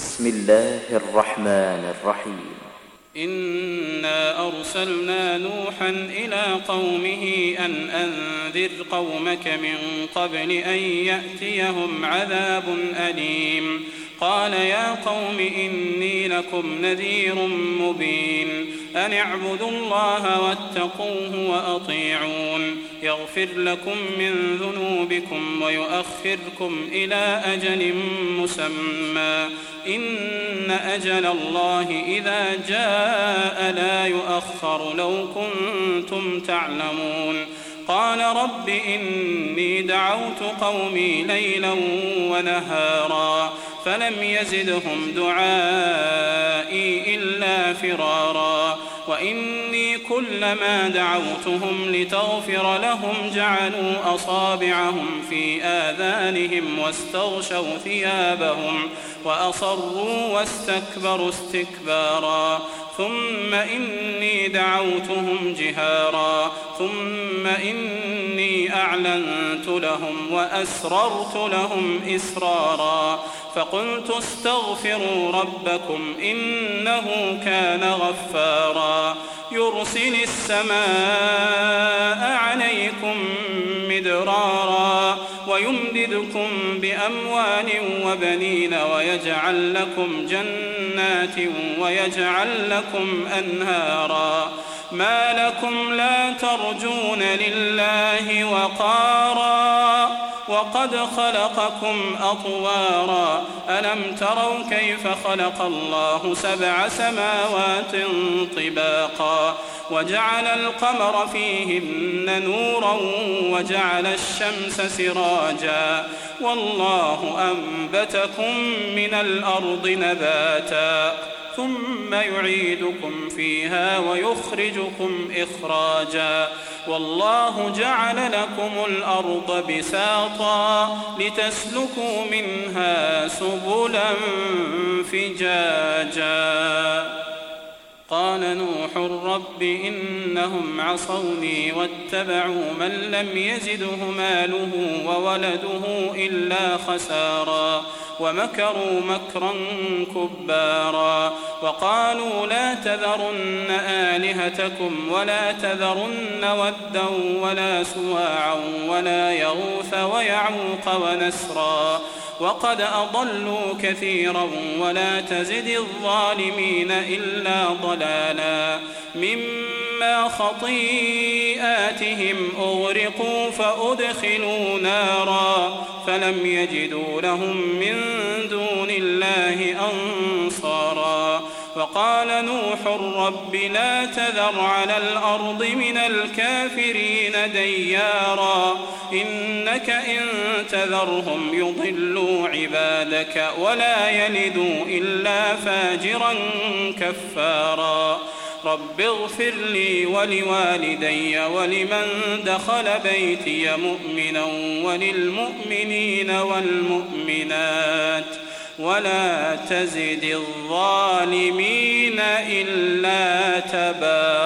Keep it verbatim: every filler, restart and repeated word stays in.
بسم الله الرحمن الرحيم إنا أرسلنا نوحا إلى قومه أن أنذر قومك من قبل أن يأتيهم عذاب أليم قال يا قوم إني لكم نذير مبين أن اعبدوا الله واتقوه وأطيعون يغفر لكم من ذنوبكم ويؤخركم إلى أجل مسمى إن أجل الله إذا جاء لا يؤخر لو كنتم تعلمون قال رب إني دعوت قومي ليلا ونهارا فلم يزدهم دعائي إلا فرارا وإني كلما دعوتهم لتغفر لهم جعلوا أصابعهم في آذانهم واستغشوا ثيابهم وأصروا واستكبروا استكبارا ثم إني دعوتهم جهارا ثم إني أعلنت لهم وأسررت لهم إسرارا فقلت استغفروا ربكم إنه كان غفارا يرسل السماء عليكم مدرارا ويمددكم بأموال وبنين ويجعل لكم جنات ويجعل لكم أنهارا ما لكم لا ترجون لله وقارا وقد خلقكم أطوارا ألم تروا كيف خلق الله سبع سماوات طباقا وجعل القمر فيهن نورا وجعل الشمس سراجا والله أنبتكم من الأرض نباتا ثم يعيدكم فيها ويخرجكم إخراجا والله جعل لكم الأرض بساطا لتسلكوا منها سبلا فجاجا قال نوح رب إنهم عصوني واتبعوا من لم يزده ماله وولده إلا خسارا ومكروا مكرا كبارا وقالوا لا تذرن آلهتكم ولا تذرن ودا ولا سواعا ولا يغوث ويعوق ونسرا وقد أضلوا كثيرا ولا تزد الظالمين إلا ضلالا مما خطيئاتهم أغرقوا فأدخلوا نارا فلم يجدوا لهم من دون الله أنصارا وقال نوح رب لا تذر على الأرض من الكافرين ديارا إنك إن تذرهم يضلوا عبادك ولا يلدوا إلا فاجرا كفارا رب اغفر لي ولوالدي ولمن دخل بيتي مؤمنا وللمؤمنين والمؤمنات ولا تزد الظالمين إلا تبارا.